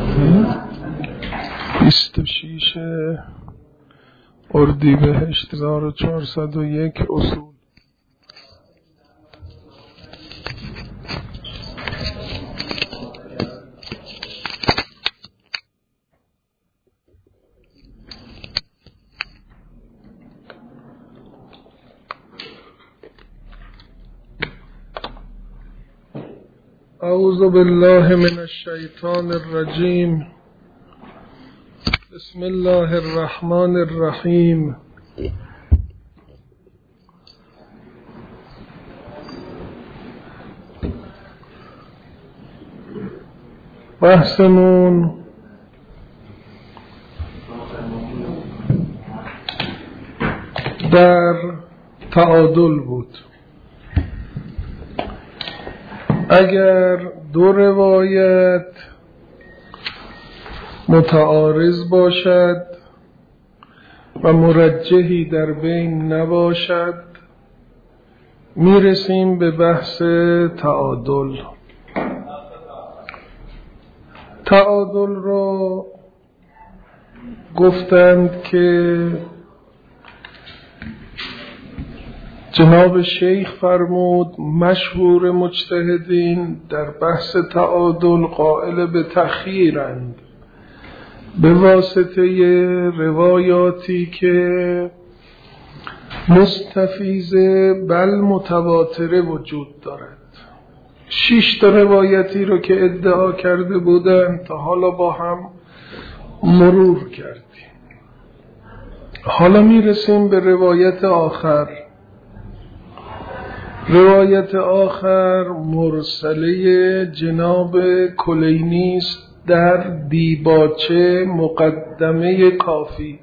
26 اردیبهشت 1401 اصول. اعوذ بالله من الشیطان الرجیم. بسم الله الرحمن الرحیم. بحثمون در تعادل بود. اگر دو روایت متعارض باشد و مرجحی در بین نباشد، میرسیم به بحث تعادل. تعادل رو گفتند که جناب شیخ فرمود مشهور مجتهدین در بحث تعادل قائل به تأخیرند به واسطه روایاتی که مستفیضه بل متواتره وجود دارد. 6 روایتی رو که ادعا کرده بودند تا حالا با هم مرور کردیم. حالا میرسیم به روایت آخر. روایت آخر مرسله جناب کلینی است در دیباچه مقدمه کافی.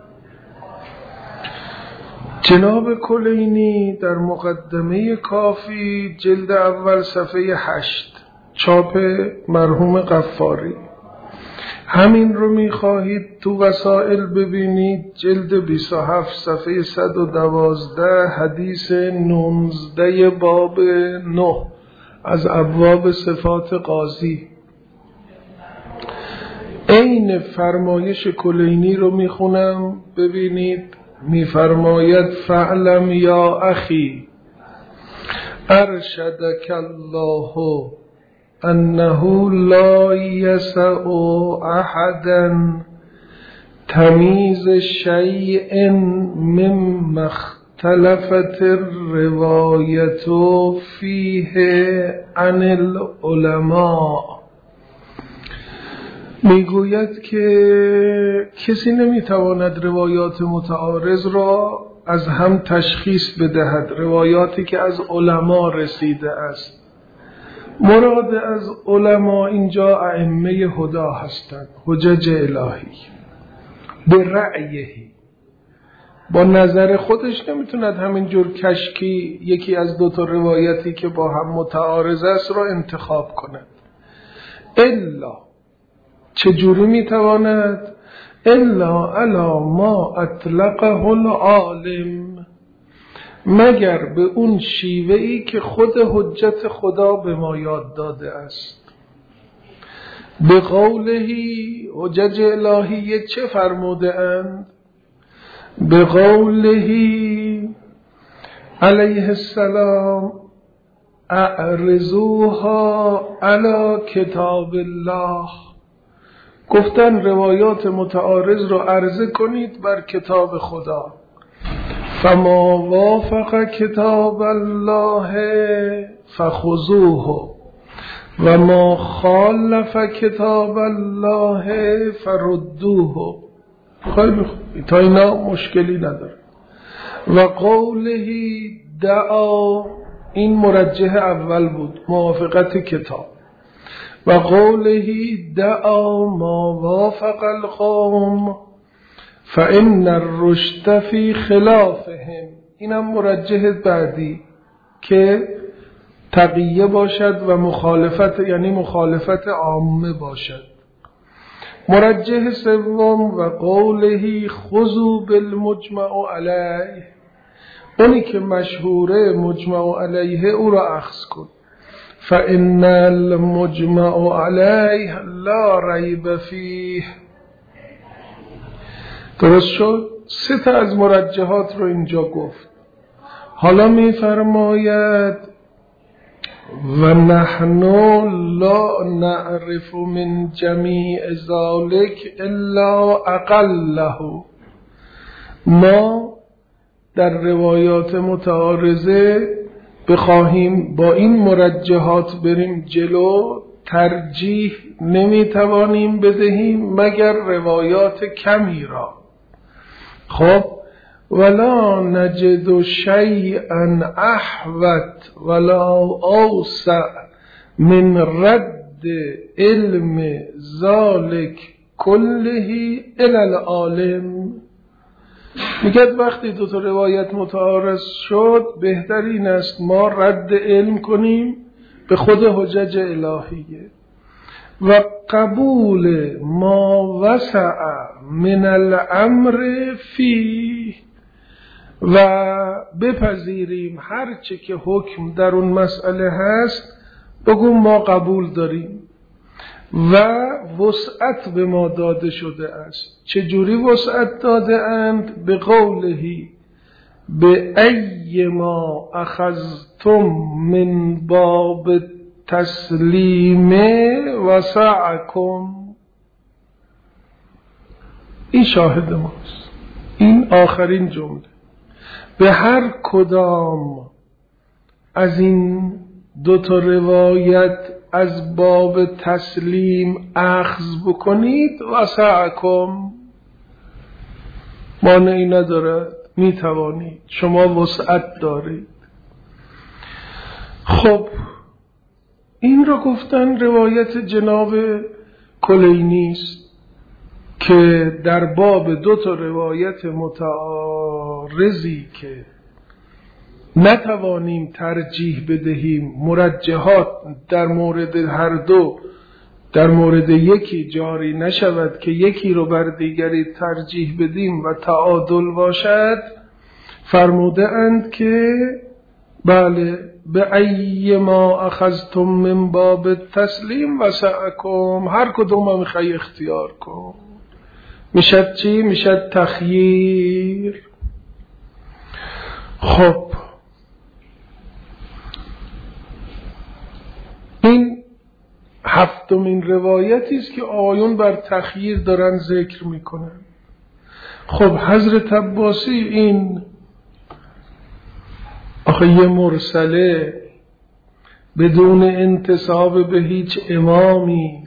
جناب کلینی در مقدمه کافی جلد اول صفحه 8 چاپ مرحوم غفاری. همین رو میخواهید تو وسائل ببینید، جلد 27 صفحه 112 حدیث 19 باب 9 از ابواب صفات قاضی. این فرمایش کلینی رو میخونم ببینید. میفرماید فعلم یا اخی ارشدک الله انه لا یسع احدا تمیز شیء مما اختلفت الروایت فیه عن العلماء. میگوید که کسی نمیتواند روایات متعارض را از هم تشخیص بدهد، روایاتی که از علما رسیده است. مراد از علما اینجا ائمه هدا هستند، حجج الهی. به رأیهی، با نظر خودش نمیتوند همینجور کشکی یکی از 2 روایتی که با هم متعارض است را انتخاب کند. الا چجوری میتواند؟ الا علی ما اطلقه العالم، مگر به اون شیوهی که خود حجت خدا به ما یاد داده است. به قولهی، حجج الهی چه فرموده اند؟ به قولهی علیه السلام اعرضوها علی کتاب الله. گفتن روایات متعارض رو عرضه کنید بر کتاب خدا. فما وافق کتاب الله فخذوه و ما خالف کتاب الله فردوه. خیلی خوب، تا اینا مشکلی نداره. و قولهی دعا، این مرجح اول بود، موافقت کتاب. و قولهی دعا ما وافق القوم فإن الرشد فی خلافهم، اینم مرجح بعدی که تقیه باشد و مخالفت، یعنی مخالفت عامه باشد. مرجح سوم و قولهی خذوا بالمجمع علیه، اونی که مشهوره مجمع علیه او را اخذ کن. فإن المجمع عليه لا ریب فیه. درست شد؟ 3 تا از مرجحات رو اینجا گفت. حالا میفرماید و نحن لا نعرف من جمیع ذلك الا اقله. ما در روایات متعارضه بخواهیم با این مرجحات بریم جلو، ترجیح نمیتوانیم بدهیم مگر روایات کمی را. خب ولا نجد شیئا احوط ولا اوسع من رد علم ذلك كله الى العالم. میگه وقتی 2 تا روایت متعارض شد بهترین است ما رد علم کنیم به خود حجج الهیه و قبول ما وسع من الامر فی، و بپذیریم هرچه که حکم در اون مسئله هست بگو ما قبول داریم و وسعت به ما داده شده است. چجوری وسعت داده اند؟ به قولهی به ای ما اخذتم من باب تسلیم وسعکم. این شاهد ماست، این آخرین جمله. به هر کدام از این 2 تا روایت از باب تسلیم اخذ بکنید وسعکم، مانعی ندارد، میتوانید، شما وسعت دارید. خب این رو گفتن روایت جناب کلینی است که در باب 2 تا روایت متعارضی که نتوانیم ترجیح بدهیم، مرجحات در مورد هر 2 در مورد یکی جاری نشود که یکی رو بر دیگری ترجیح بدیم و تعادل باشد، فرموده اند که بله به ای ما اخذتم من باب تسلیم وسعکم، هر کدوم هم میخوای اختیار کن. میشد چی؟ میشد تخییر. خب این 7مین روایتی است که آیون بر تخییر دارن ذکر میکنن. خب حضرت عباسی این آخه یه مرسله بدون انتساب به هیچ امامی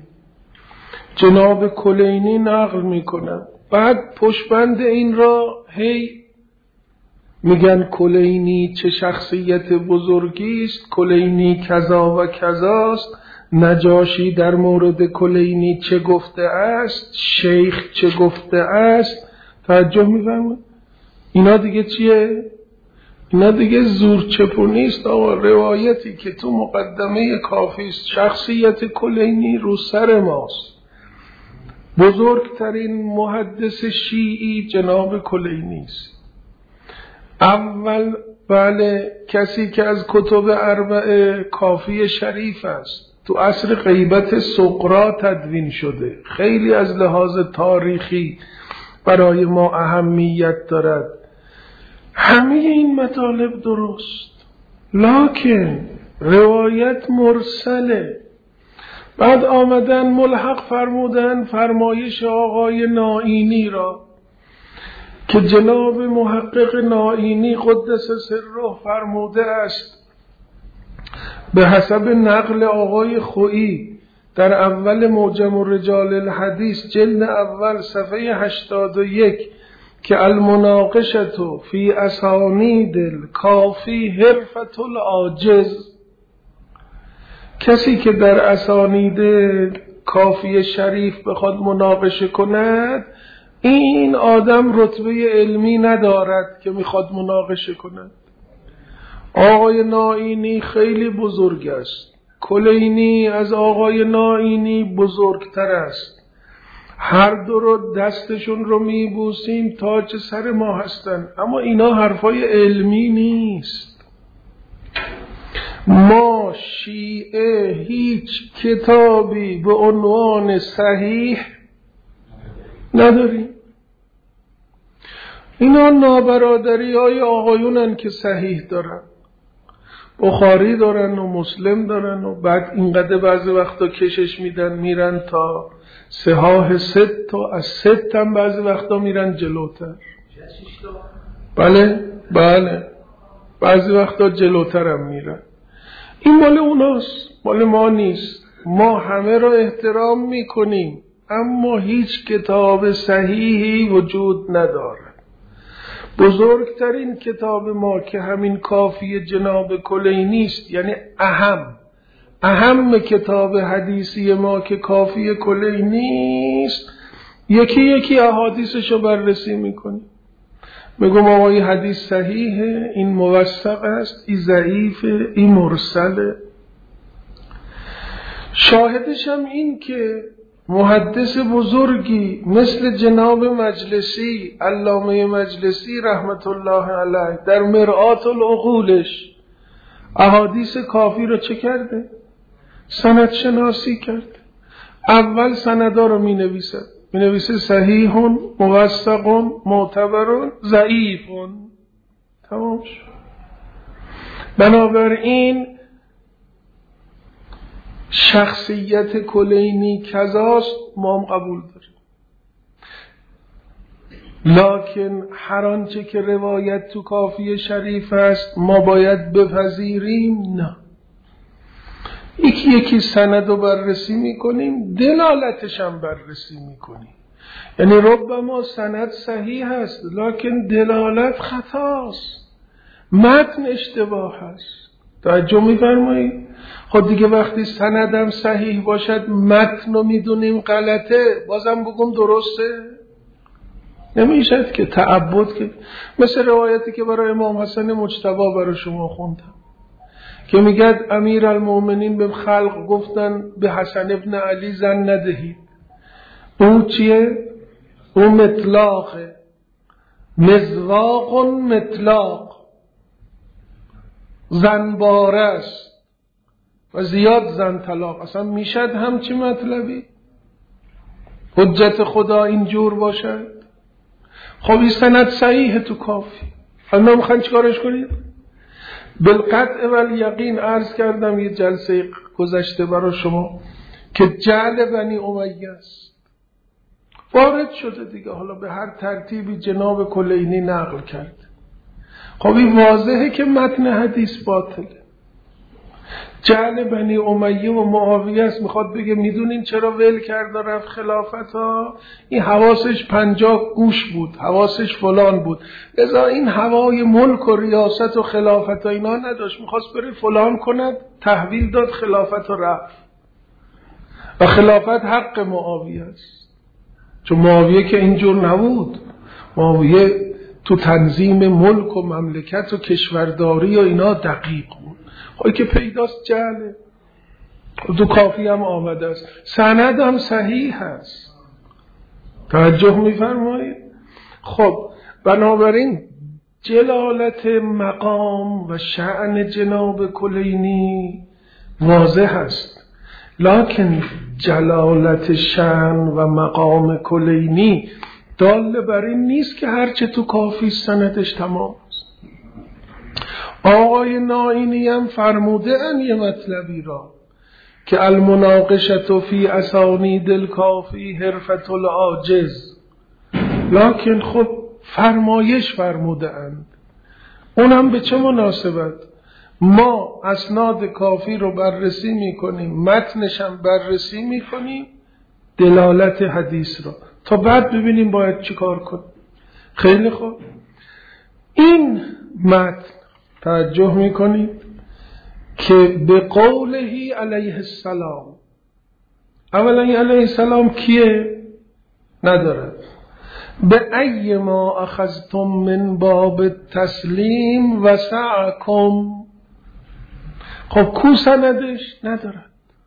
جناب کلینی نقل میکنن، بعد پشتبند این را هی میگن کلینی چه شخصیت بزرگی است، کلینی کذا و کذاست، نجاشی در مورد کلینی چه گفته است، شیخ چه گفته است. توجه میفرمایید؟ اینا دیگه چیه؟ اینا دیگه زور چپونی است. آقا روایتی که تو مقدمه کافی است شخصیت کلینی رو سر ماست، بزرگترین محدث شیعی جناب کلینی است. اول بله کسی که از کتب 4 کافی شریف است، تو عصر غیبت سقراط تدوین شده، خیلی از لحاظ تاریخی برای ما اهمیت دارد. همه این مطالب درست، لکن روایت مرسله. بعد آمدن ملحق فرمودن فرمایش آقای نائینی را که جناب محقق نائینی قدس سره فرموده است به حسب نقل آقای خویی در اول معجم الرجال الحدیث جلد اول صفحه 81 که المناقشة فی اسانید الکافی حرفة العاجز. کسی که در اسانید کافی شریف بخواد مناقشه کند، این آدم رتبه علمی ندارد که میخواد مناقشه کند. آقای نائینی خیلی بزرگ است، کلینی از آقای نائینی بزرگتر است، هر 2 رو دستشون رو میبوسیم تاج سر ما هستن، اما اینا حرفای علمی نیست. ما شیعه هیچ کتابی به عنوان صحیح نداریم. اینا نابرادری های آقایونن که صحیح دارن، بخاری دارن و مسلم دارن و بعد اینقدر بعضی وقتا کشش میدن میرن تا صحاح 6 تا از 6 هم بعضی وقتا میرن جلوتر. بله بعضی وقتا جلوتر هم میرن. این مال اوناست، مال ما نیست. ما همه را احترام میکنیم اما هیچ کتاب صحیحی وجود نداره. بزرگترین کتاب ما که همین کافی جناب کلینی است، یعنی اهم کتاب حدیثی ما که کافی کلینی است، یکی احادیثشو بررسی میکنیم. میگم آقا این حدیث صحیحه، این موثق است، این ضعیفه، این مرسله. شاهدش هم این که محدث بزرگی مثل جناب مجلسی، علامه مجلسی رحمت الله علیه، در مرآت العقولش احادیث کافی رو چه کرده؟ سند شناسی کرده. اول سندا رو می نویسه صحیحون، موثقون، معتبرون، ضعیفون. تمام شد. بنابراین شخصیت کلینی کذاست، ما هم قبول داریم. لکن هر آنچه که روایت تو کافی شریف است ما باید بپذیریم؟ نه. یکی سند رو بررسی میکنیم، دلالتش هم بررسی میکنیم. یعنی ربما سند صحیح است لکن دلالت خطاست، متن اشتباه است. توجه میفرمایید؟ خود دیگه وقتی سندم صحیح باشد متن رو میدونیم غلطه، بازم بگم درسته؟ نمیشد که تعبد که مثل روایتی که برای امام حسن مجتبی برای شما خوندم که میگه امیر المؤمنین به خلق گفتن به حسن ابن علی زن ندهید. اون چیه؟ اون مطلاقه، مزواق مطلاق، زنباره است و زیاد زن طلاق. اصلا میشد همچی مطلبی؟ حجت خدا اینجور باشد؟ خب این سند صحیحه تو کافی. حالا میخواین چیکارش کنید؟ بالقطع والیقین عرض کردم یه جلسه گذشته برای شما که جعل بنی امیه است، وارد شده دیگه، حالا به هر ترتیبی جناب کلینی نقل کرد. خب این واضحه که متن حدیث باطله. جعل بنی امیه و معاویه است. میخواد بگه میدونین چرا ول کرد و رفت خلافت ها؟ این حواسش 50 گوش بود، حواسش فلان بود، لذا این هوای ملک و ریاست و خلافت ها اینا نداشت، میخواست بره فلان کند، تحویل داد خلافت و رفت. و خلافت حق معاویه است، چون معاویه که اینجور نبود. معاویه تو تنظیم ملک و مملکت و کشورداری و اینا دقیق بود. خواهی که پیداست جعله. تو کافی هم آمده است، سند هم صحیح هست. توجه میفرمایید؟ خب بنابراین جلالت مقام و شأن جناب کلینی واضح است، لکن جلالت شأن و مقام کلینی دال بر این نیست که هرچه تو کافی سندش تمام است. آقای نائینی هم فرموده ان یه مطلبی را که المناقشة فی اسانید الکافی حرفة العاجز، لکن خب فرمایش فرموده اند. اونم به چه مناسبت؟ ما اسناد کافی رو بررسی میکنیم، متنش هم بررسی میکنیم، دلالت حدیث رو، تا بعد ببینیم باید چی کار کنیم. خیلی خوب، این متن توجه میکنید که به قوله علیه السلام، اولا علیه السلام کیه؟ ندارد. به ای ما اخذتم من باب تسلیم وسعکم. خب کو سندش؟ ندارد،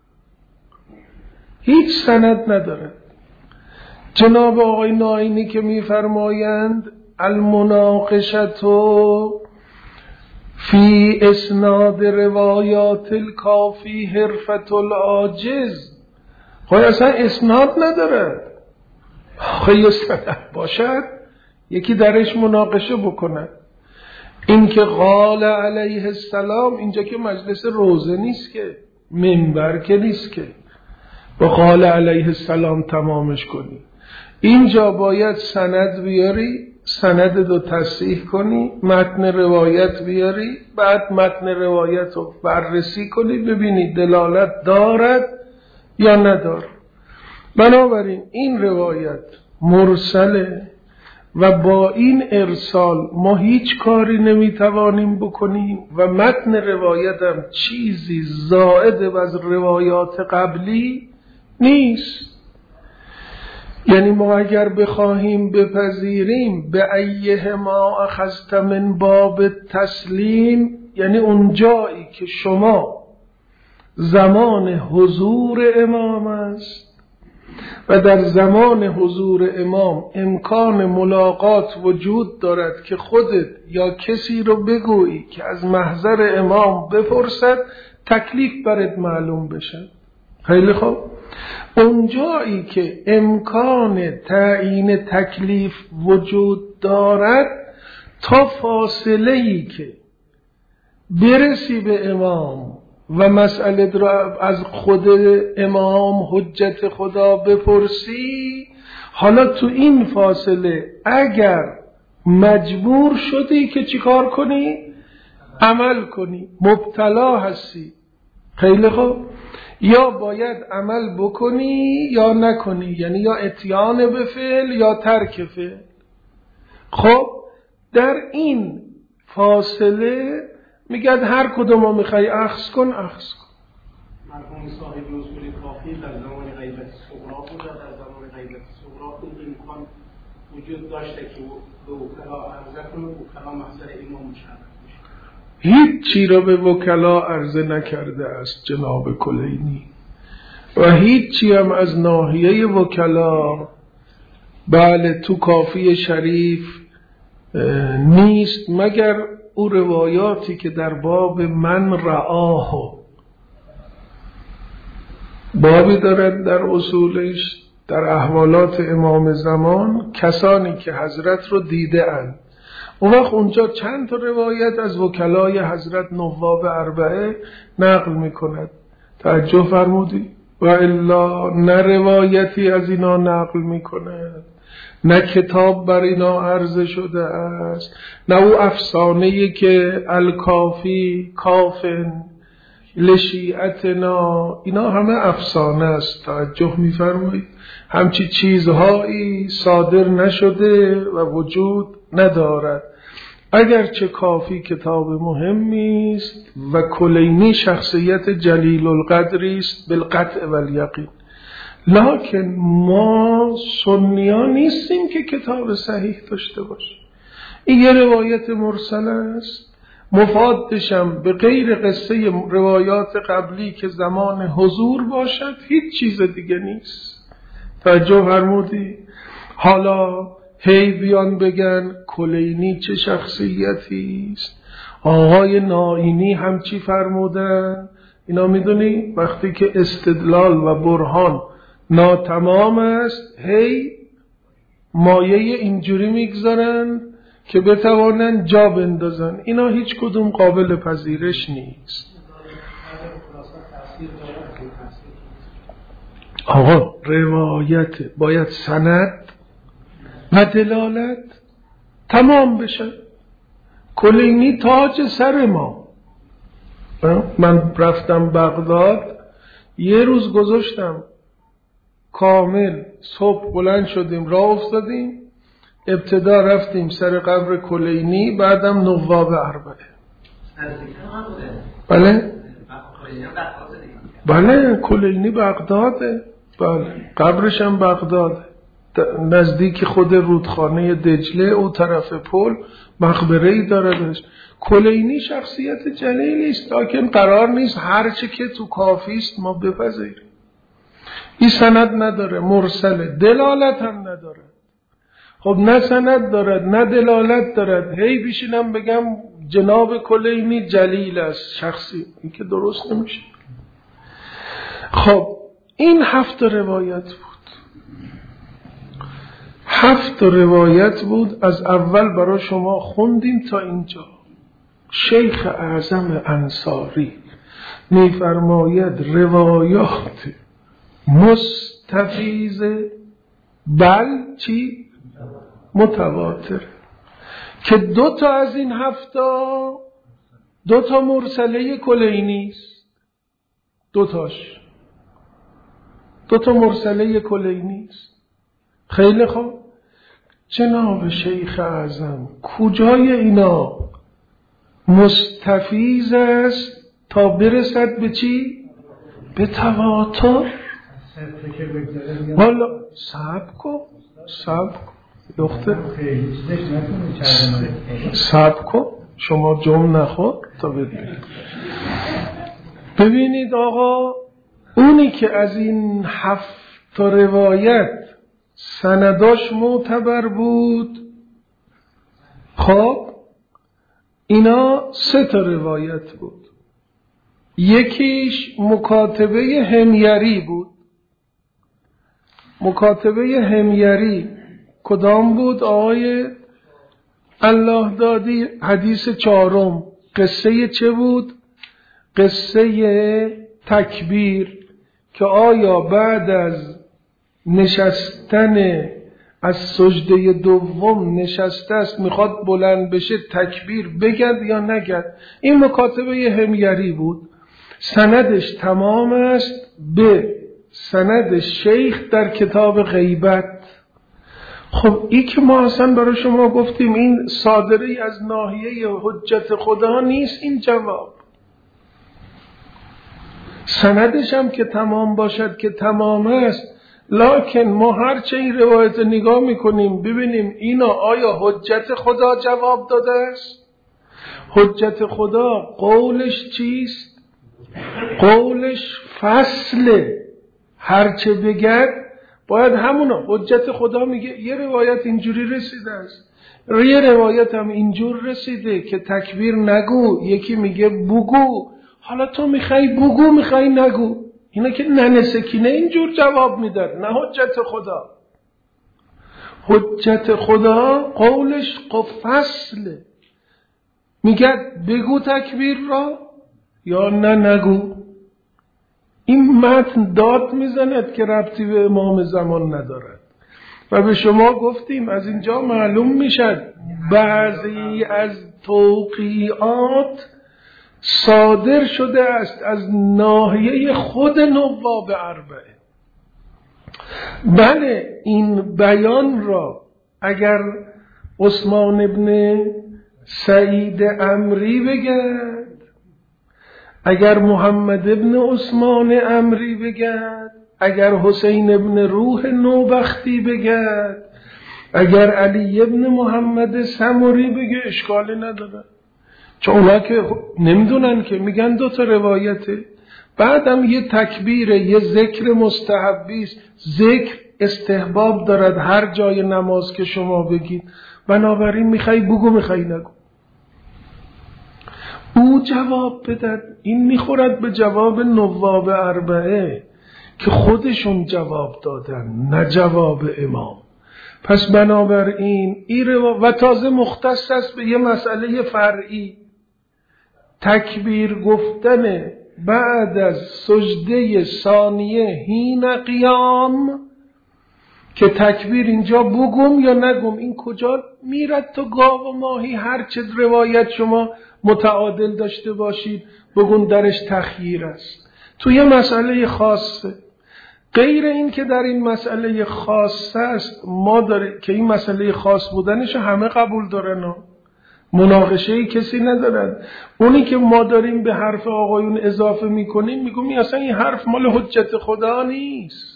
هیچ سند ندارد. جناب آقای نائینی که میفرمایند المناقشة فی اسناد روایات الکافی حرفت العاجز. خب اصلا اسناد نداره، خیلی سند باشد یکی درش مناقشه بکنه. این که قال علیه السلام، اینجا که مجلس روزه نیست که، منبر که نیست که با قال علیه السلام تمامش کنی. اینجا باید سند بیاری، سند رو تصحیح کنی، متن روایت بیاری، بعد متن روایت رو بررسی کنی ببینی دلالت دارد یا ندارد. بنابراین این روایت مرسله و با این ارسال ما هیچ کاری نمیتوانیم بکنیم و متن روایت هم چیزی زائد از روایات قبلی نیست. یعنی ما اگر بخواهیم بپذیریم به ایه ما اخذت من باب تسلیم، یعنی اون جایی که شما زمان حضور امام است و در زمان حضور امام امکان ملاقات وجود دارد که خودت یا کسی رو بگویی که از محضر امام بپرسد تکلیف برات معلوم بشه. خیلی خوب، اونجایی که امکان تعیین تکلیف وجود دارد تا فاصله‌ای که برسی به امام و مسئله را از خود امام حجت خدا بپرسی، حالا تو این فاصله اگر مجبور شدی که چیکار کنی؟ عمل کنی، مبتلا هستی. خیلی خوب، یا باید عمل بکنی یا نکنی، یعنی یا اتیان به فعل یا ترک فعل. خب در این فاصله میگه هر کدوم میخوای اخذ کن اخذ کن. مرحوم صاحب اصول کافی در زمان غیبت صغرا بود و در زمان غیبت صغرا اون امکان وجود داشته که به وکلا عرضه کنه، وکلا محضر امام مشرف بشه. هیچ چی را به وکلا عرضه نکرده است جناب کلینی و هیچ چی هم از ناحیه وکلا بله تو کافی شریف نیست، مگر او روایاتی که در باب من رآه بابی دارد در اصولش، در احوالات امام زمان، کسانی که حضرت رو دیده اند. اون وقت اونجا چند تا روایت از وکلای حضرت نواب اربعه نقل میکند. توجه فرمودی؟ و الا نه روایتی از اینا نقل میکند، نه کتاب بر اینا عرضه شده است، نه او افسانه‌ای که الکافی کافن لشیعتنا، اینا همه افسانه است. توجه میفرمایید؟ همچی چیزهایی صادر نشده و وجود ندارد. اگرچه کافی کتاب مهمی است و کلینی شخصیت جلیل القدری است بالقطع والیقین، لکن ما سنیان نیستیم که کتاب صحیح داشته باشیم. این یه روایت مرسل است، مفادشم به غیر قصه روایات قبلی که زمان حضور باشد هیچ چیز دیگه نیست. توجه فرمودی؟ حالا هی بیان بگن کلینی چه شخصیتی است، آقای نائینی هم چی فرمودن. اینا میدونی وقتی که استدلال و برهان ناتمام است هی مایه اینجوری میگذارن که بتوانن جا بندازن. اینا هیچ کدوم قابل پذیرش نیست. آقا روایت باید سند و دلالت تمام بشه. کلینی تاج سر ما. من رفتم بغداد، یه روز گذاشتم کامل، صبح بلند شدیم راه افتادیم، ابتدا رفتیم سر قبر کلینی، بعدم نواب اربعه. بله کلینی بغداده، بله قبرش هم بغداده، نزدیک خود رودخانه دجله او طرف پل مقبره‌ای داردش. کلینی شخصیت جلیلی است، لکن قرار نیست هر چه که تو کافی است ما بپذیریم. این سند نداره، مرسله، دلالت هم نداره. خب نه سند دارد نه دلالت دارد، هی بیشینم بگم جناب کلینی جلیل است شخصی، این که درست نمیشه. خب این 7 روایت بود، 7 روایت بود. از اول برای شما خوندیم تا اینجا. شیخ اعظم انصاری میفرماید روایات مستفیضه بل چی؟ متواتر، که 2 تا از این 7 2 تا مرسله کلینی است، 2 تاش 2 تا مرسله کلینی است. خیلی خوب، جناب شیخ اعظم کجای اینا مستفیض است تا برسد به چی؟ به تواتر. والا صبر کن دختر، صبر کن، شما جمع نخور تا ببینید. ببینید آقا، اونی که از این 7 تا روایت سنداش معتبر بود، خب اینا 3 تا روایت بود. یکیش مکاتبه حمیری بود. مکاتبه حمیری کدام بود آقای الله دادی؟ حدیث 4. قصه چه بود؟ قصه تکبیر، که آیا بعد از نشستن از سجده دوم نشسته است میخواد بلند بشه تکبیر بگد یا نگد. این مکاتبه حمیری بود. سندش تمام است به سند شیخ در کتاب غیبت. خب این که ما اصلا برای شما گفتیم این صادری از ناحیه حجت خدا نیست، این جواب. سندش هم که تمام باشد که تمام است، لکن ما هرچه این روایت نگاه میکنیم ببینیم اینا آیا حجت خدا جواب داده است؟ حجت خدا قولش چیست؟ قولش فصله، هرچه بگد باید همونا. حجت خدا میگه یه روایت اینجوری رسیده است، یه روایت هم اینجور رسیده که تکبیر نگو، یکی میگه بگو. حالا تو میخوای بگو میخوای نگو، اینا که ننسکینه اینجور جواب میدن، نه حجت خدا. حجت خدا قولش فصله، میگه بگو تکبیر را یا نه نگو. این متن داد میزند که ربطی به امام زمان ندارد. و به شما گفتیم از اینجا معلوم میشد بعضی از توقیعات صادر شده است از ناحیه خود نواب اربعه. بله این بیان را اگر عثمان ابن سعید عمری بگد، اگر محمد ابن عثمان عمری بگد، اگر حسین ابن روح نوبختی بگد، اگر علی ابن محمد سمری بگه اشکالی نداره، چون اونا که نمیدونن که میگن 2 تا روایته. بعدم یه تکبیره، یه ذکر مستحبیست، ذکر استحباب دارد هر جای نماز که شما بگید، بنابراین میخوای بگو میخوای نگو. او جواب بدد، این میخورد به جواب نواب اربعه که خودشون جواب دادن، نه جواب امام. پس بنابراین و تازه مختص است به یه مسئله فرعی، تکبیر گفتن بعد از سجده ثانیه حین قیام، که تکبیر اینجا بگم یا نگم، این کجا میرد؟ تو گاو و ماهی هر چه روایت شما متعادل داشته باشید بگون درش تخییر است. تو یه مسئله خاصه، غیر این که در این مسئله خاص است، ما داریم که این مسئله خاص بودنش همه قبول دارن، مناقشه کسی ندارد. اونی که ما داریم به حرف آقایون اضافه میکنیم میگم اصلا این حرف مال حجت خدا نیست.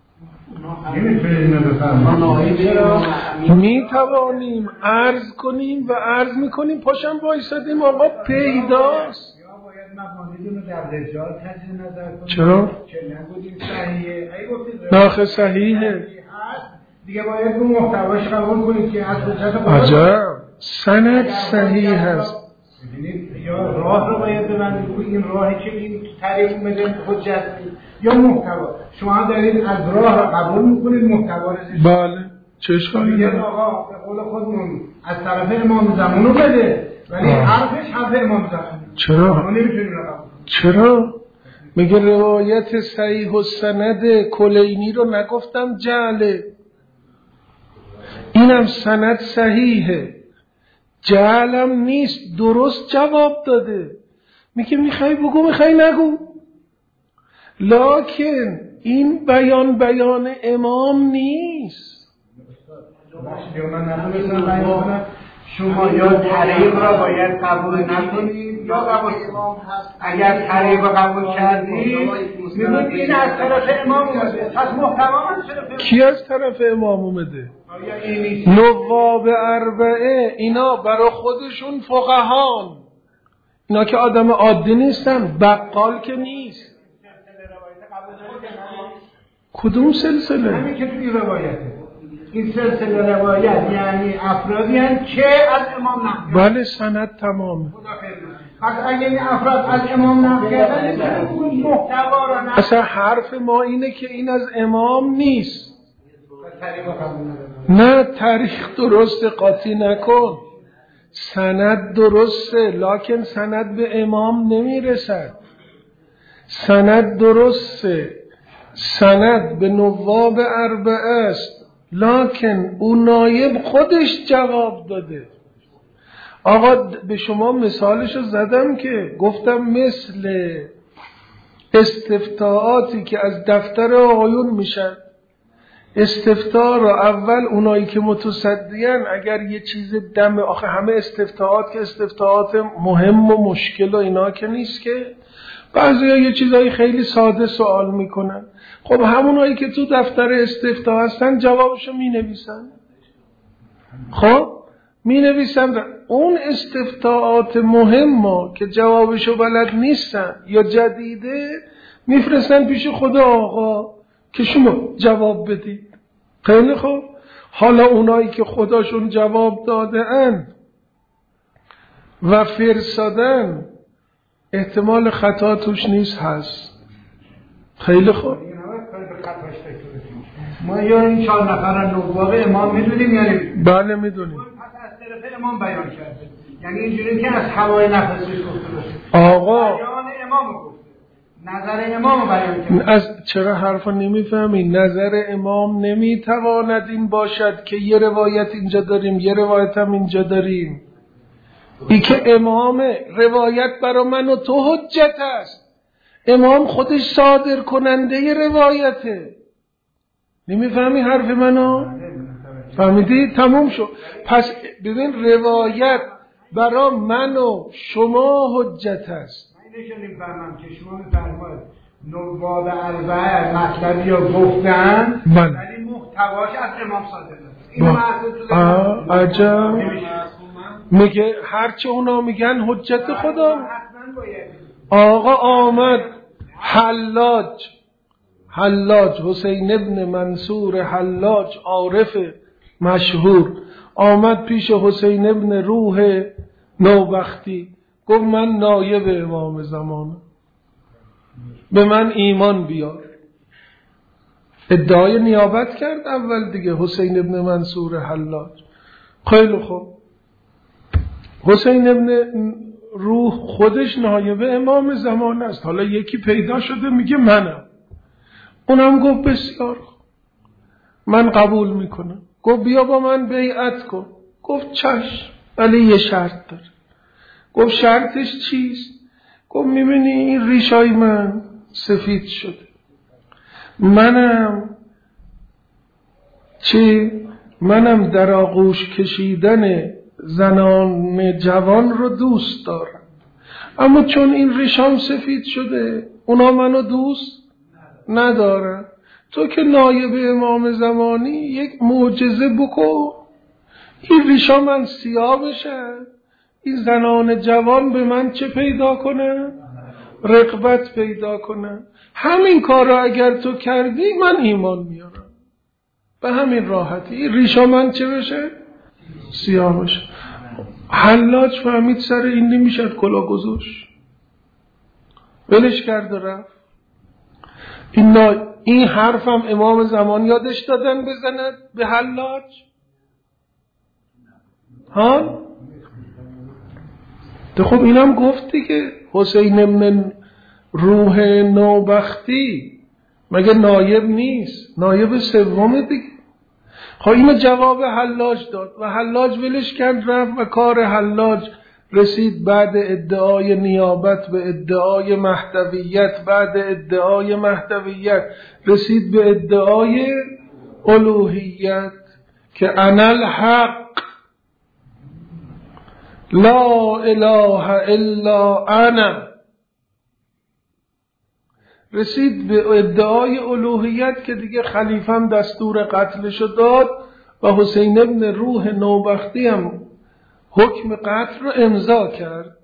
میتوانیم عرض کنیم و عرض میکنیم، پاشم وایسادیم آقا پیداست. چرا؟ ناخه صحیحه. دیگه باید اون محتواش قبول کنید که از حجت عجب سند صحیح هست. ببینید یا راه رو باید ببندید روی این راهی که این طریق اومده حجت یا محتوا. شما دارید از راه رو قبول میکنید محتوا رو بله چه اشکالی داره؟ آقا به قول خودمون از طرف امام زمان رو بده ولی حرفش حرف امام زمان. چرا؟ چرا؟ میگه روایت صحیح و سند کلینی رو نگفتم جعله، اینم سند صحیحه، جعلم نیست، درست جواب داده. میگه میخوای بگو میخوای نگو، لکن این بیان امام نیست. شما یا طریق را باید قبول نکنید یا قبول هست. اگر طریق را قبول کردید میگوید این از طرف امام اومده، پس محتوا من چرا؟ کی از طرف امام اومده؟ نواب اربعه، اینا برای خودشون فقهان، اینا که آدم عادی نیستن، بقال که نیست. کدوم سلسله؟ همین که توی روایته. این سلسله روایت یعنی افرادی هستند که از امام نقل کردن. بله سند تمامه. پس اگه این افراد از امام نقل کردن محتوا را نه. اصلا حرف ما اینه که این از امام نیست. نه تاریخ درست قاطی نکن، سند درسته لکن سند به امام نمیرسد. سند درسته، سند به نواب اربعه است، لکن اون نایب خودش جواب داده. آقا به شما مثالشو زدم که گفتم مثل استفتاءاتی که از دفتر آقایون میشن، استفتاء را اول اونایی که متصدیان اگر یه چیز دم، آخه همه استفتاءات که استفتاءات مهم و مشکل و اینا که نیست که، بعضیا یه چیزایی خیلی ساده سوال میکنن، خب همونایی که تو دفتر استفتاء هستن جوابشو مینویسن. خب مینویسن. اون استفتاءات مهم که جوابشو بلد نیستن یا جدیده میفرستن پیش خدا آقا که شما جواب بدید. خیلی خوب، حالا اونایی که خداشون جواب داده اند و فرستادن احتمال خطا توش نیست هست. خیلی خوب، ما یا این 4 نفر نواب امام میدونیم یا نمیدونیم؟ بله میدونیم. پس از طرف امام بیان کرده، یعنی اینجوری که از هوای نفسش گفته باشه. آقا بیان امام گفته، نظر امام بیان کرده. از چرا حرفا نمیفهمی؟ نظر امام نمیتواند این باشد که یه روایت اینجا داریم یه روایت هم اینجا داریم. ای که امام روایت برای من و تو حجت است، امام خودش صادر کننده روایته. نمیفهمی حرف منو؟ فهمیدی؟ تموم شد. پس ببین روایت برای من و شما حجت است. من اینو نمیفهمم که شما میفرمایید نواب اربعه مطلبی رو گفتن ولی محتواش از امام صادر نشد. اینو عجب. میگه هرچه اونا میگن حجت خدا. آقا آمد حلاج حسین ابن منصور حلاج عارف مشهور آمد پیش حسین ابن روح نوبختی، گفت من نایب امام زمانم، به من ایمان بیار. ادعای نیابت کرد اول دیگه حسین ابن منصور حلاج. خیلی خوب، حسین ابن روح خودش نایب امام زمان است. حالا یکی پیدا شده میگه منم. اونم گفت بسیار من قبول میکنم. گفت بیا با من بیعت کن. گفت چشم، ولی یه شرط داره. گفت شرطش چیست؟ گفت میبینی این ریشای من سفید شده، منم در آغوش کشیدن زنان جوان رو دوست دارم، اما چون این ریشام سفید شده اونا منو دوست ندارن. تو که نایب امام زمانی یک معجزه بکن این ریشا من سیاه بشه، این زنان جوان به من چه پیدا کنه؟ رغبت پیدا کنه. همین کار را اگر تو کردی من ایمان میارم. به همین راحتی ریشا من چه بشه؟ سیاه بشه. حلاج فهمید سر این نمیشد کلا گذاشت، ولش کرد رفت. این حرفم امام زمان یادش دادن بزند به حلاج ها؟ تو خب اینم گفتی که حسین ابن روح نوبختی مگه نایب نیست؟ نایب سومه دیگه. خب اینو جواب حلاج داد و حلاج ولش کرد رفت و کار حلاج رسید بعد ادعای نیابت به ادعای مهدویت، بعد ادعای مهدویت رسید به ادعای الوهیت که انا الحق لا اله الا انا. رسید به ادعای الوهیت که دیگه خلیفم دستور قتلشو داد و حسین ابن روح نوبختی هم حکم قتل رو امضا کرد.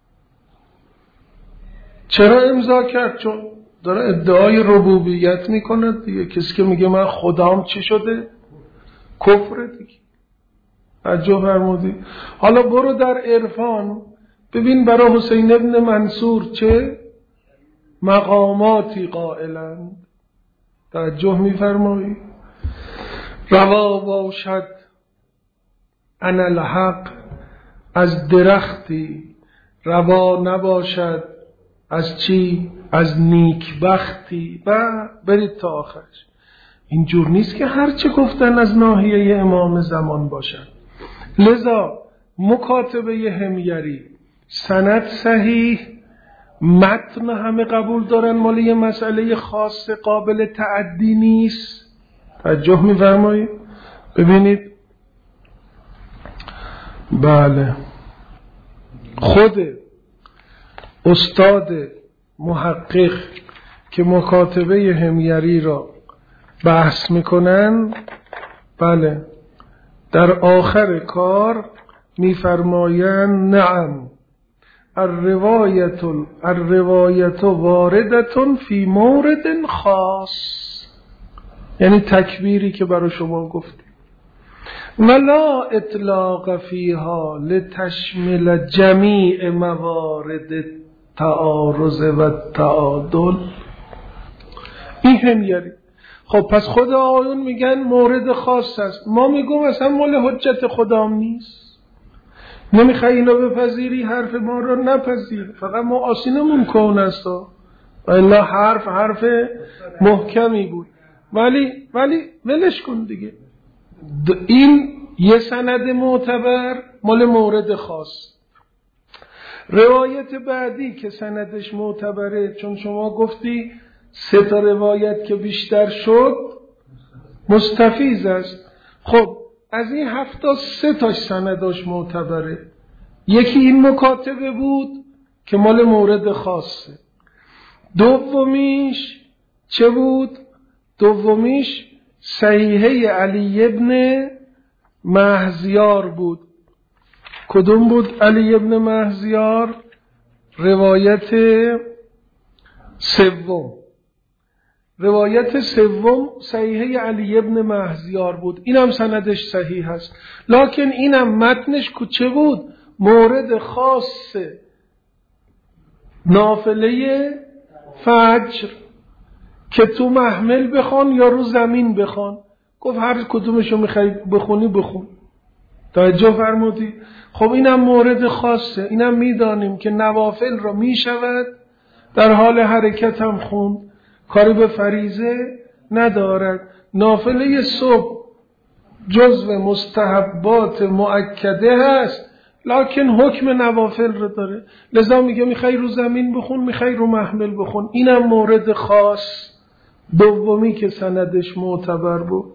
چرا امضا کرد؟ چون داره ادعای ربوبیت میکنه دیگه. کسی که میگه من خدام چی شده؟ کفر دیگه. توجه فرمودی؟ حالا برو در عرفان ببین برای حسین ابن منصور چه مقاماتی قائلند. توجه میفرمایی؟ روا باشد انا الحق از درختی، روا نباشد از چی؟ از نیکبختی. و برید تا آخرش. اینجور نیست که هرچه گفتن از ناحیه امام زمان باشد. لذا مکاتبه حمیری سند صحیح، متن همه قبول دارن، مال یه مسئله خاص قابل تعدی نیست. توجه می‌فرمایید؟ ببینید بله خود استاد محقق که مکاتبه حمیری را بحث میکنن، بله در آخر کار میفرمایند نعم الروایت واردتون فی مورد خاص، یعنی تکبیری که برای شما گفتیم، ولا اطلاق فیها لتشمل جمیع موارد تعارض و تعادل. این حمیری. خب پس خود آیون میگن مورد خاص است، ما میگم اصلا مال حجت خدام نیست. نمیخوای اینو بپذیری حرف ما رو نپذیر، فقط ما آسینمون کون است و الا حرف محکمی بود. ولی ولش کن دیگه. این یه سند معتبر مال مورد خاص. روایت بعدی که سندش معتبره، چون شما گفتی 3 تا روایت که بیشتر شد مستفیض است. خب از این 7 تا 3 تاش سندش معتبره. یکی این مکاتبه بود که مال مورد خاصه. دومیش چه بود؟ دومیش صحیحه علی ابن مهزیار بود. کدوم بود علی ابن مهزیار؟ روایت سوم. روایت سوم صحیحه علی ابن مهزیار بود. اینم سندش صحیح است، لکن اینم متنش چه بود؟ مورد خاص نافله فجر که تو محمل بخوان یا رو زمین بخوان. گفت هر کدومشو میخوای بخونی بخون. توجه فرمودی؟ خب اینم مورد خاصه. اینم میدانیم که نوافل رو میشود در حال حرکت هم خوند، کاری به فریضه ندارد. نافله صبح جزو مستحبات مؤکده هست، لکن حکم نوافل رو داره. لذا میگه میخوای رو زمین بخون، میخوای رو محمل بخون. اینم مورد خاص. دومی که سندش معتبر بود.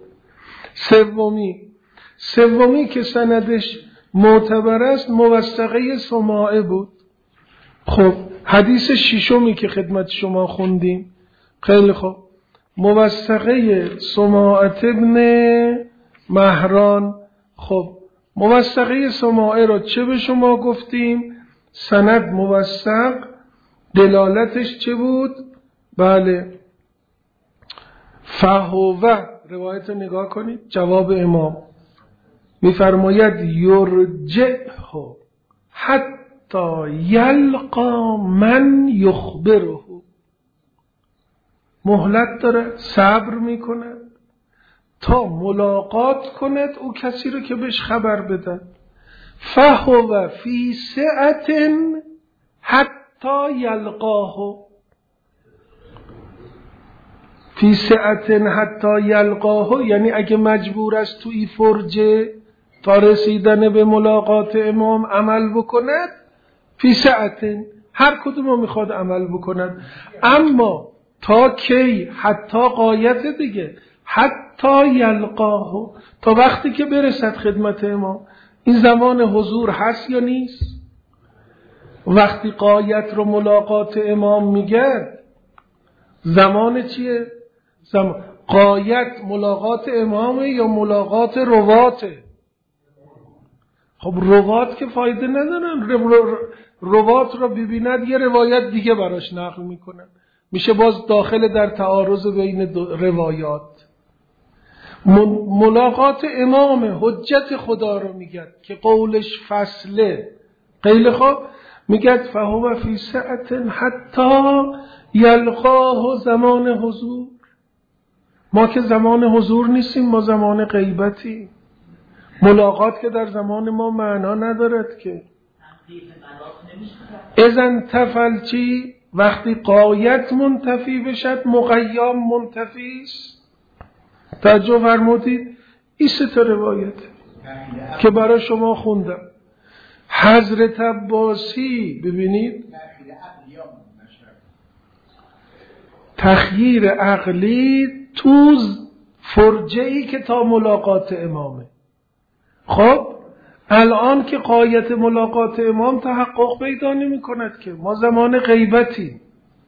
سومی که سندش معتبر است موثقه سماعه بود. خب حدیث ششمی که خدمت شما خوندیم، خیلی خوب، موثقه سماعه ابن مهران. خب موثقه سماعه را چه به شما گفتیم؟ سند موثق، دلالتش چه بود؟ بله، فهو روایت رو نگاه کنید. جواب امام میفرماید یرجعه حتی یلقا من یخبره، مهلت داره، صبر میکند تا ملاقات کند او کسی رو که بهش خبر بدن. فهو فی سعة حتی یلقاه، فی سعة حتی یلقاه یعنی اگه مجبور است توی فرجه تا رسیدن به ملاقات امام عمل بکند، فی سعة هر کدوم میخواد عمل بکند. اما تا کی؟ حتی غایت دیگه، حتی یلقاه، تا وقتی که برسد خدمت امام. این زمان حضور هست یا نیست؟ وقتی غایت رو ملاقات امام میگن زمان چیه؟ غایت ملاقات امامه یا ملاقات رواته؟ خب روات که فایده ندارن، روات رو ببیند یه روایت دیگه براش نقل میکنن، میشه باز داخل در تعارض بین روایات. ملاقات امام حجت خدا رو میگد که قولش فصله. قیل خواب میگد فهو فی سعة حتی یلقاه، زمان حضور. ما که زمان حضور نیستیم، ما زمان غیبتی. ملاقات که در زمان ما معنا ندارد که. اذن تفل چی؟ وقتی غایت منتفی بشد مقیم منتفی است. توجه فرمودید؟ این سه تا روایت که برای شما خوندم. حضرت عباسی ببینید تخییر عقلی تو فرجه‌ای که تا ملاقات امامه. خب الان که غایت ملاقات امام تحقق پیدا نمی کند که ما زمان غیبتیم.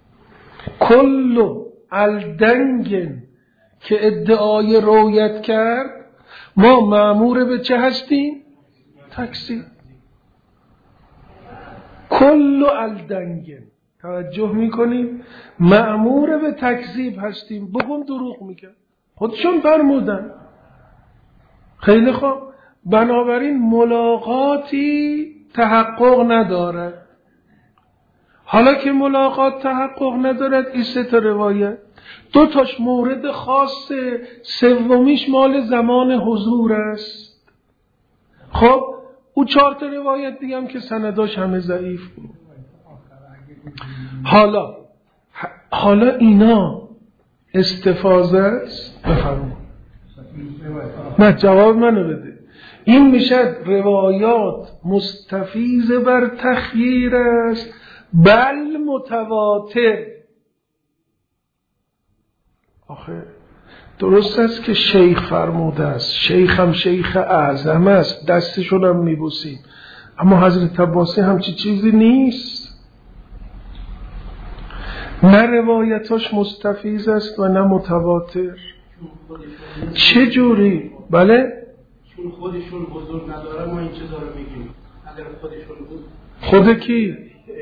کل الدنگن که ادعای رویت کرد، ما مأمور به چه هستیم؟ تکذیب. کل الدنگن، توجه میکنیم، مأمور به تکذیب هستیم. بگم دروغ میگن، خودشون فرمودن. خیلی خوب، بنابراین ملاقاتی تحقق ندارد. حالا که ملاقات تحقق ندارد، این سه تا روایت، دو تاش مورد خاصه، سومیش مال زمان حضور است. خب او 4 تا روایت دیگه هم که سنداش همه ضعیف بود. حالا اینا استفاضه است. بفرمایید. نه جواب منو بده. این میشه روایات مستفیض بر تخییر است، بل متواتر. آخه درست است که شیخ فرموده است، شیخ هم شیخ اعظم است، دستشون هم میبوسیم، اما حضرت عباسی همچی چیزی نیست. نه روایتاش مستفیض است و نه متواتر. چه جوری؟ بله؟ چون خودشون بزرگ نداره ما این چیزا رو میگیم. اگر خودشون بود. خود کی؟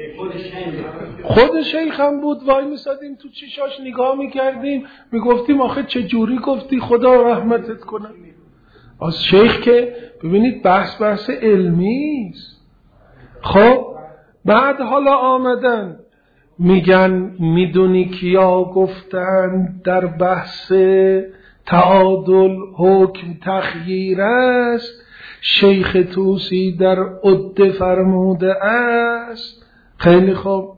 خود شیخ هم بود. وای میسادیم تو چشاش نگاه میکردیم، میگفتیم آخه چه جوری گفتی، خدا رحمتت کنه. از شیخ که ببینید بحث علمی است. خب بعد حالا آمدن میگن میدونی کیا گفتن در بحث تعادل حکم تخییر است؟ شیخ طوسی در عده فرموده است. خیلی خوب،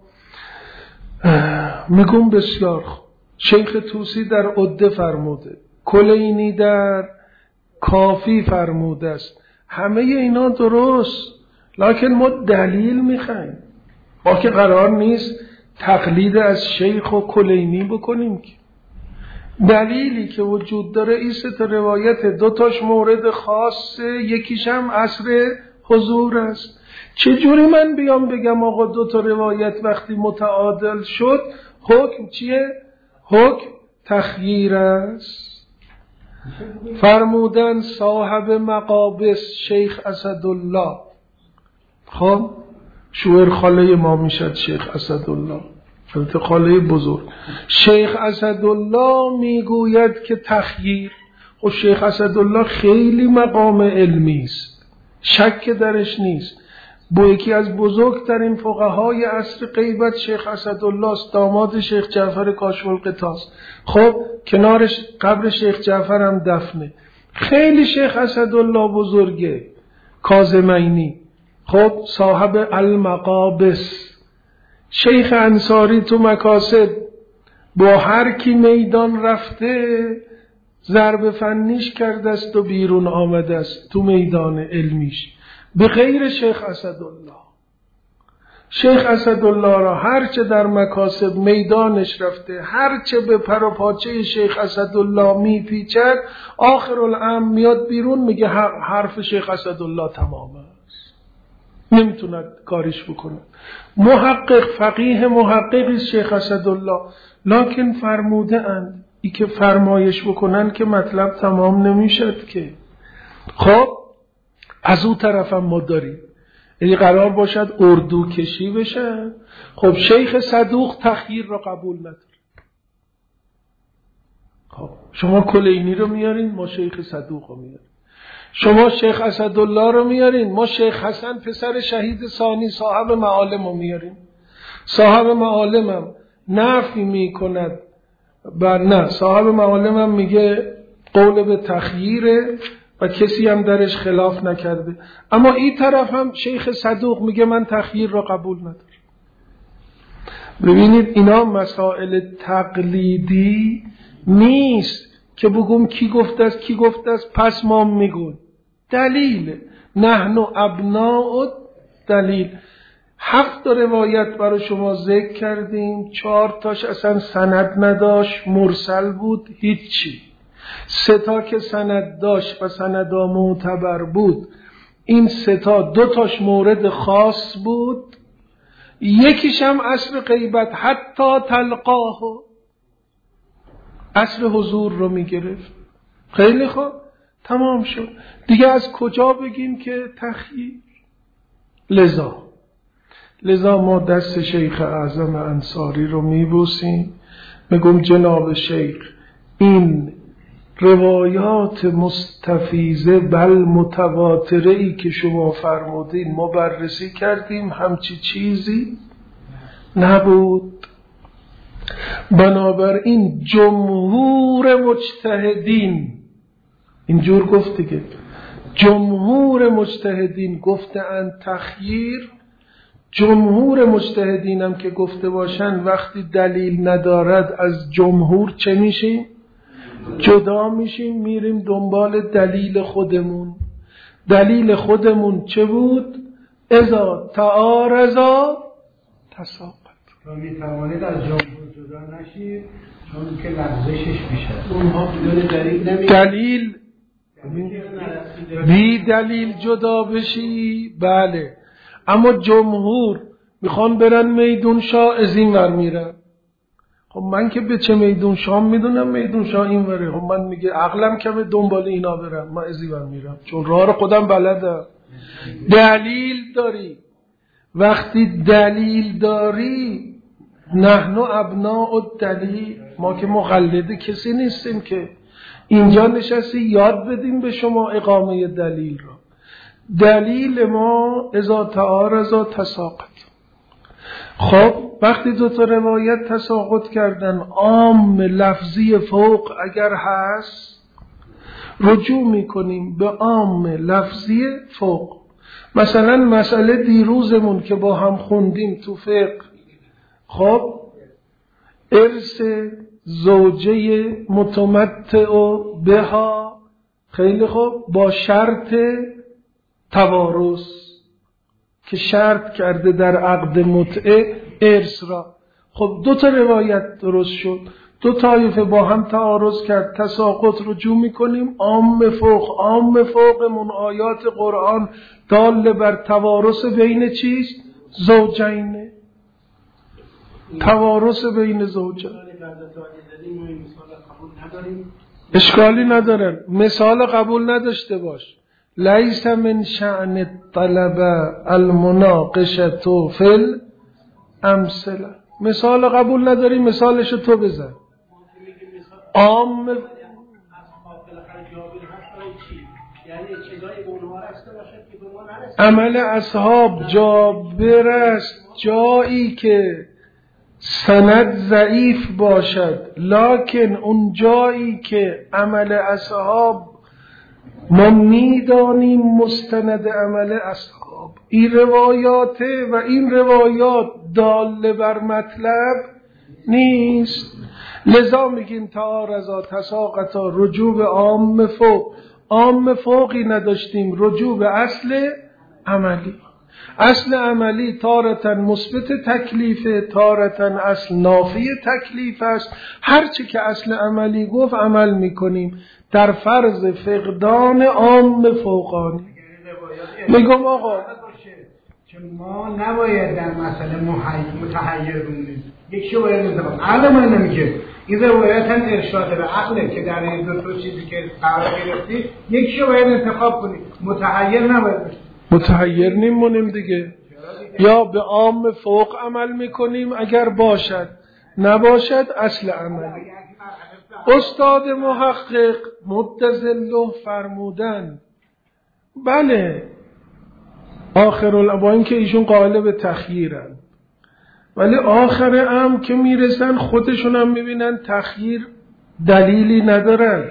میگم بسیار خوب. شیخ طوسی در عده فرموده، کلینی در کافی فرموده است. همه اینا درست، لکن ما دلیل میخوایم. ما که قرار نیست تقلید از شیخ و کلینی بکنیم که. دلیلی که وجود داره این سه تا روایت، 2 تاش مورد خاصه، یکیش هم عصر حضور است. چجوری من بیام بگم آقا 2 تا روایت وقتی متعادل شد حکم چیه؟ حکم تخییر است. فرمودن صاحب مقابس شیخ اسدالله. خب شوهر خاله ما میشد شیخ اسدالله، البته خاله بزرگ. شیخ اسدالله میگوید که تخییر خب شیخ اسدالله خیلی مقام علمی است، شک درش نیست. با یکی از بزرگترین فقهای عصر غیبت شیخ اسدالله است، داماد شیخ جعفر کاشف‌الغطا است. خب کنارش قبر شیخ جعفر هم دفنه. خیلی شیخ اسدالله بزرگه. کاظمینی خب صاحب المقابس. شیخ انصاری تو مکاسب با هر کی میدان رفته ضرب فنیش کرده است و بیرون آمده است تو میدان علمیش، به غیر شیخ اسدالله. شیخ اسدالله را هرچه در مکاسب میدانش رفته، هرچه به پر و پاچه شیخ اسدالله میپیچد، آخر الامر میاد بیرون میگه حرف شیخ اسدالله تمام است، نمیتونه کاریش بکنه. محقق فقیه محققی شیخ اسدالله، لکن فرموده اند ای که فرمایش بکنن که مطلب تمام نمیشد که. خب از اون طرف هم ما داریم، یعنی قرار باشد اردو کشی بشه. خب شیخ صدوق تخییر را قبول نداره. خب شما کلینی رو میارین، ما شیخ صدوق رو میارین. شما شیخ اسدالله رو میارین، ما شیخ حسن پسر شهید ثانی صاحب معالم رو میارین. صاحب معالم هم نفی میکند نه، صاحب معالم هم میگه قول به تخییره و کسی هم درش خلاف نکرده. اما این طرف هم شیخ صدوق میگه من تخییر را قبول ندارم. ببینید اینا مسائل تقلیدی نیست که بگم کی گفته است کی گفته است پس ما میگون. دلیل نحن ابناء دلیل. 7 روایت برای شما ذکر کردیم، 4 تاش اصلا سند نداشت، مرسل بود، هیچی. 3 تا که سند داشت و سندا معتبر بود، این 3 تا 2 تاش مورد خاص بود، یکیش هم اصل غیبت حتی تلقاه، اصل حضور رو میگرفت. خیلی خوب تمام شد دیگه. از کجا بگیم که تخییر؟ لذا ما دست شیخ اعظم انصاری رو میبوسیم، میگم جناب شیخ این روایات مستفیضه بل متواتره ای که شما فرمودین ما بررسی کردیم، همچی چیزی نبود. بنابراین جمهور مجتهدین اینجور گفت دیگه، جمهور مجتهدین گفتند تخییر. جمهور مجتهدین هم که گفته باشن وقتی دلیل ندارد از جمهور چه میشیم؟ جدا میشیم، میریم دنبال دلیل خودمون. دلیل خودمون چه بود؟ اذا تعارضا تساقط. و میتوانید از جمهور جدا نشید چون که لغزشش میشه. اونها بدون دلیل نمیشه. دلیل بی دلیل جدا بشی، بله. اما جمهور میخوان برن میدون شاه، از این ور میرن. خب من که به چه میدون شاه میدونم میدون شاه این وره، خب من میگه عقلم که به دنبال اینا برم، من از این ور میرم چون راه رو خودم بلدم. دلیل داری. وقتی دلیل داری، نحن ابناء الدلیل، ما که مقلد کسی نیستیم که اینجا نشستی یاد بدیم به شما اقامه دلیل را. دلیل ما اذا تعارضا تساقط. خب وقتی 2 تا روایت تساقط کردن، عام لفظی فوق اگر هست رجوع میکنیم به عام لفظی فوق. مثلا مسئله دیروزمون که با هم خوندیم تو فقه، خب ارث زوجه متمتع بها، خیلی خوب، با شرط توارث که شرط کرده در عقد متعه ارث را. خب 2 تا روایت درست شد، 2 طایفه با هم تعارض کرد، تساقط رجوع میکنیم عام فوقمون آیات قرآن دال بر توارث بین چیست؟ زوجین. توارث بین زوجین اشکالی ندارن، مثال قبول نداشته باش. لیس من شأن الطلب المناقشة فی الامثله. مثال قبول نداری، مثالشو تو بزن. عام یعنی چیزایی به اونها رسته باشد که به ما نرسید. عمل اصحاب جابر است جایی که سند ضعیف باشد، لکن اون جایی که عمل اصحاب ما میدانیم مستند عمل اصحاب این روایاته و این روایات داله بر مطلب نیست، لذا میگیم تعارضا تساقطا، رجوع به عام فوق. عام فوقی نداشتیم، رجوع به اصل عملی. اصل عملی تارتاً مثبت تکلیفه، تارتاً اصل نافی تکلیف است. هرچی که اصل عملی گفت عمل میکنیم در فرض فقدان عام فوقانی. میگم آقا که ما نباید در مسئله متحیر بمونیم، یکی باید انتخاب. عقل ما نمیگه این روایت هم ارشاد به عقله که در این دو تا چیزی که قرار گرفتی یکی باید انتخاب کنی، متحیر نباید باشی. متحیر نیمونیم دیگه، یا به عام فوق عمل میکنیم اگر باشد، نباشد اصل عملی. استاد محقق مدظله فرمودن بله آخر با اینکه ایشون قائل به تخییرن، ولی آخر هم که میرسن خودشون هم میبینن تخییر دلیلی ندارن.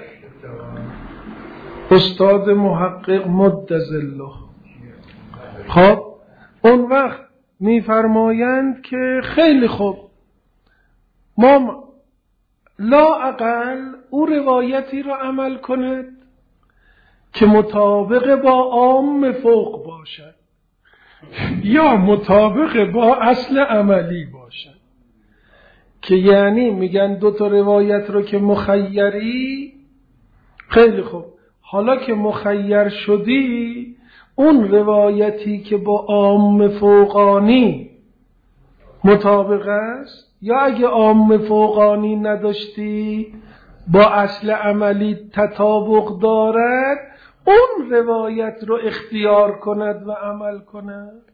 استاد محقق مدظله خب اون وقت میفرمایند که خیلی خوب، ما لااقل او روایتی را عمل کند که مطابق با عام فوق باشد یا مطابق با اصل عملی باشد، که یعنی میگن دو تا روایت رو که مخیری، خیلی خوب حالا که مخیر شدی اون روایتی که با عام فوقانی مطابق است یا اگه عام فوقانی نداشتی با اصل عملی تطابق دارد اون روایت رو اختیار کند و عمل کند.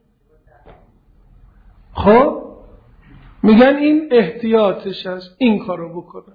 خب میگن این احتیاطش است این کارو بکنه.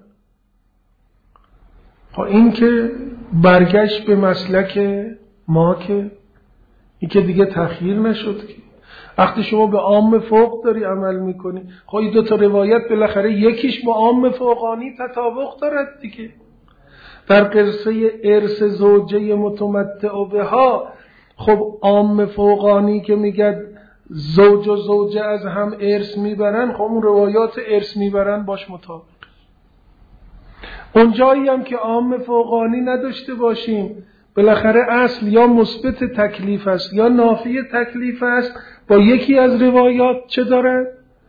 خب این که برگشت به مسلک ما که این که دیگه تخییر نشد که وقتی شما به عام فوق داری عمل میکنی، خب این دو تا روایت بالاخره یکیش با عام فوقانی تطابق دارد دیگه. در قصه ارث زوجه متمتع بها خب عام فوقانی که میگه زوج و زوجه از هم ارث میبرن، خب اون روایات ارث میبرن باش مطابق. اون جایی هم که عام فوقانی نداشته باشیم بالاخره اصل یا مثبت تکلیف است یا نافی تکلیف است، با یکی از روایات چه داره؟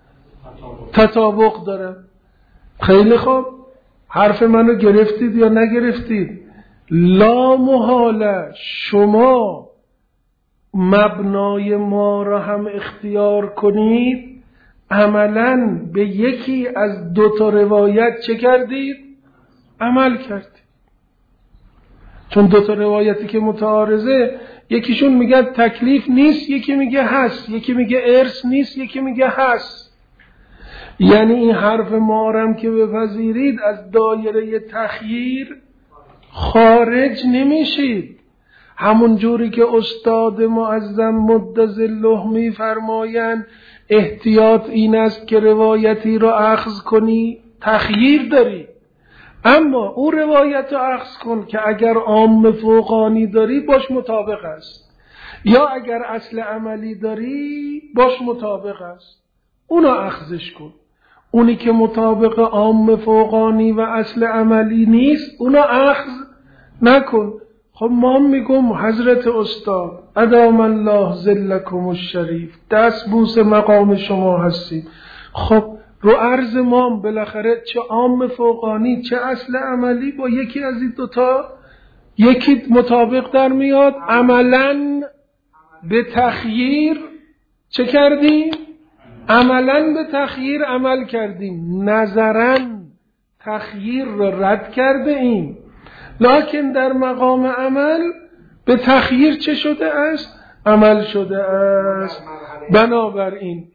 تطابق داره. خیلی خوب، حرف منو گرفتید یا نگرفتید؟ لا محاله شما مبنای ما را هم اختیار کنید، عملاً به یکی از دو تا روایت چه کردید؟ عمل کردید. چون دو تا روایتی که متعارضه، یکیشون میگه تکلیف نیست، یکی میگه هست، یکی میگه ارث نیست، یکی میگه هست. یعنی این حرف ما هم که بپذیرید از دایره تخییر خارج نمیشید. همون جوری که استاد معظم مدظله میفرمایند احتیاط این است که روایتی رو اخذ کنی تخییر داری، اما او روایت رو اخذ کن که اگر عام فوقانی داری باش مطابق است، یا اگر اصل عملی داری باش مطابق است، اونو اخذش کن. اونی که مطابق عام فوقانی و اصل عملی نیست اونو اخذ نکن. خب ما میگم حضرت استاد ادام الله ظلکم الشریف، دست بوس مقام شما هستیم. خب رو عرض ما بالاخره چه عام فوقانی چه اصل عملی با یکی از این دوتا یکی مطابق در میاد. عملاً به تخییر چه کردیم؟ عملاً به تخییر عمل کردیم، نظراً تخییر را رد کرده ایم، لکن در مقام عمل به تخییر چه شده است؟ عمل شده است. بنابراین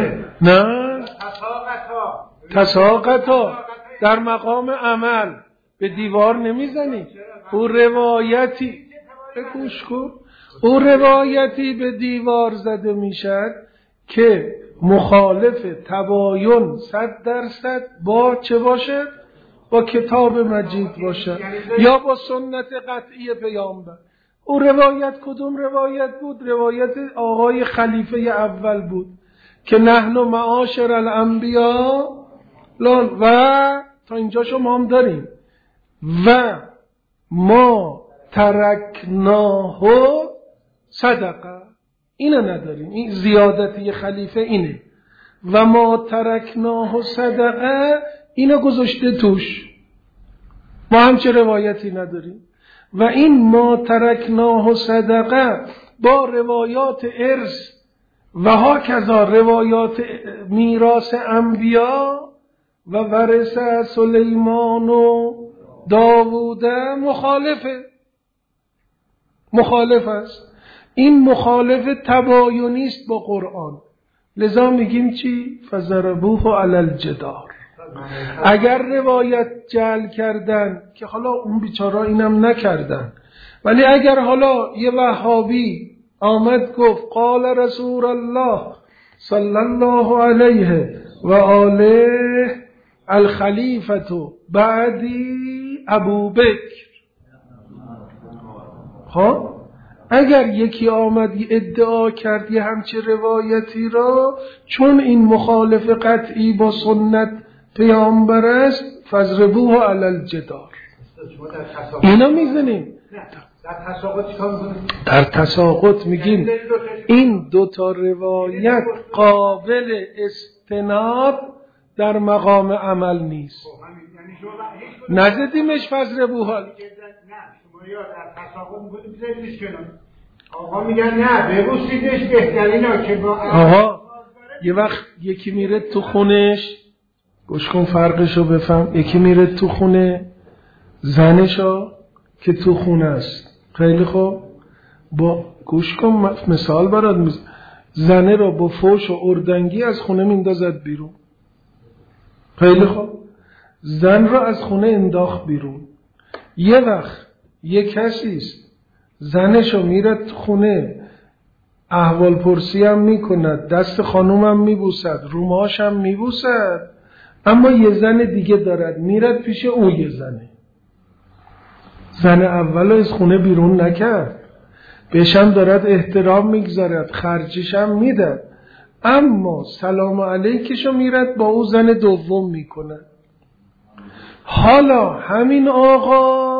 نه تساقطا در مقام عمل به دیوار نمیزنی. او روایتی گوش کن، او روایتی به دیوار زده میشد که مخالف تباین 100% با چه باشد؟ با کتاب مجید باشد یا با سنت قطعی پیامبر. او روایت کدوم روایت بود؟ روایت آقای خلیفه اول بود که نحن معاشر الانبیا و تا اینجا شما هم داریم و ما ترکناه صدقه، اینو نداریم، این زیادتی خلیفه اینه و ما ترکناه صدقه اینو گذاشته توش، ما هم چه روایتی نداریم. و این ما ترکناه صدقه با روایات ارث و هاکذا روایات میراث انبیا و ورث سلیمان و داوود مخالف است. این مخالف تباینی است با قرآن. لذا میگیم چی؟ فضربوه علی الجدار. اگر روایت جعل کردن که حالا اون بیچارا اینم نکردن، ولی اگر حالا یه وهابی آمد گفت قال رسول الله صلی الله علیه و آله الخلیفة بعدی ابوبکر، خب اگر یکی آمد ادعا کرد یه همچه روایتی را، چون این مخالف قطعی با سنت پیامبر است، فضربوه علی الجدار. اینا میزنیم در تساقط میگیم این دوتا روایت قابل استناد در مقام عمل نیست. نزدیمش فضربوه. نه شما یا در تساقط میگید بذاریدش کنار. آقا میگن نه ببوسیدش بهترینا که با آقا یه وقت یکی میره تو خونش، گوش کن فرقشو بفهم، یکی میره تو خونه زنشو که تو خونه است، خیلی خوب، با گوش کن مثال برات زنه رو با فوش و اردنگی از خونه میندازد بیرون، خیلی خوب، زن رو از خونه انداخت بیرون. یه وقت یه کسی است زنشو میره تو خونه احوال پرسی هم میکند، دست خانومم میبوسد، روماش هم میبوسد، اما یه زن دیگه دارد میرد پیش اون یه زنه. زن اولو از خونه بیرون نکرد، بهشم دارد احترام میگذارد، خرجش هم میدد، اما سلام علیکشو میرد با اون زن دوم میکند. حالا همین آقا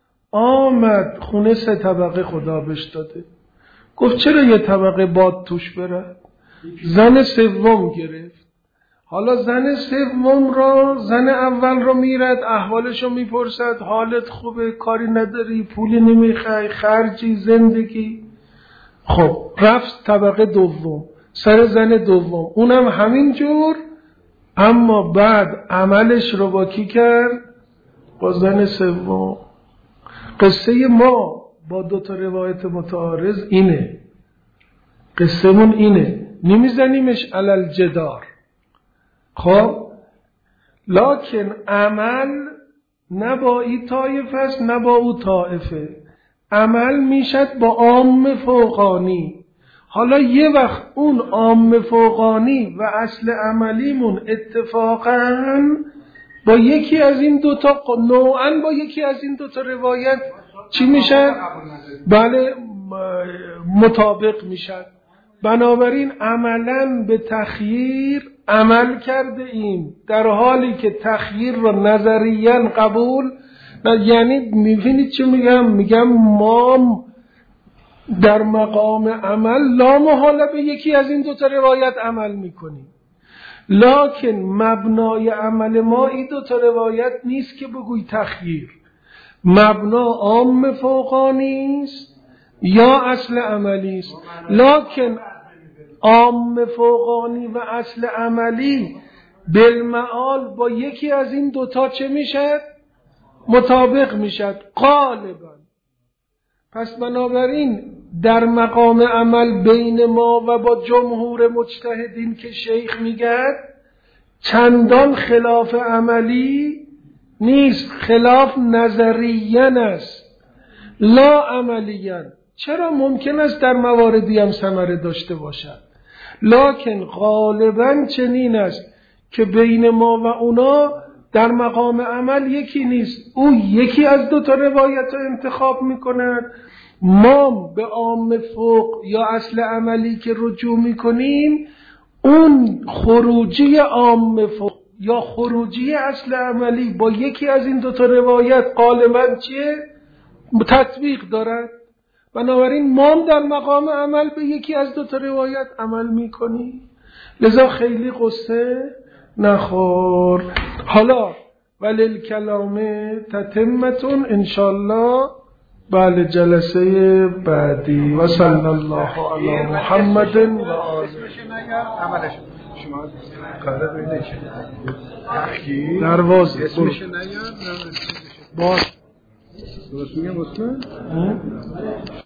آمد خونه 3 طبقه خدا بهش داده، گفت چرا یه طبقه باد توش بره؟ زن سوم گرفت. حالا زن سوم را زن اول را میرد احوالشو میپرسد، حالت خوبه، کاری نداری، پولی نمیخوای، خرجی، زندگی. خب رفت طبقه دوم سر زن دوم، اونم همین جور، اما بعد عملش رو با کی کرد؟ با زن سوم. قصه ما با 2 روایت متعارض اینه، قصه من اینه، نمیزنیمش علی الجدار. خب لکن عمل نه با این طایفه است نه با او طایفه، عمل میشد با عام فوقانی. حالا یه وقت اون عام فوقانی و اصل عملیمون اتفاقاً با یکی از این 2 نوعاً با یکی از این 2 روایت چی میشد؟ بله مطابق میشد. بنابراین عملاً به تخییر عمل کرده ایم، در حالی که تخییر را نظریاً قبول یعنی میبینید چی میگم ما در مقام عمل لا محاله به یکی از این 2 روایت عمل میکنیم، لکن مبنای عمل ما این 2 روایت نیست که بگوی تخییر، مبنا عام فوقانی است یا اصل عملی است. لکن عام فوقانی و اصل عملی بالمعال با یکی از این 2 چه میشد؟ مطابق میشد غالبا. پس بنابراین در مقام عمل بین ما و با جمهور مجتهدین که شیخ میگه چندان خلاف عملی نیست، خلاف نظریین است لا عملیین. چرا ممکن است در مواردی هم ثمره داشته باشد، لکن غالبا چنین است که بین ما و اونا در مقام عمل یکی نیست. او یکی از دو تا روایت رو انتخاب میکند، ما به عام فوق یا اصل عملی که رجوع میکنیم اون خروجی عام فوق یا خروجی اصل عملی با یکی از این دو تا روایت غالبا چیه؟ تطبیق دارد. بنابراین ما در مقام عمل به یکی از دو تا روایت عمل میکنیم، لذا خیلی قصه نخور. حالا وللکلام تتمتون انشالله بله جلسه بعدی. و صلی الله علی محمد و آله. شما قرار بینه که تحقیق دروازه اسمش نیاد باز درست میگم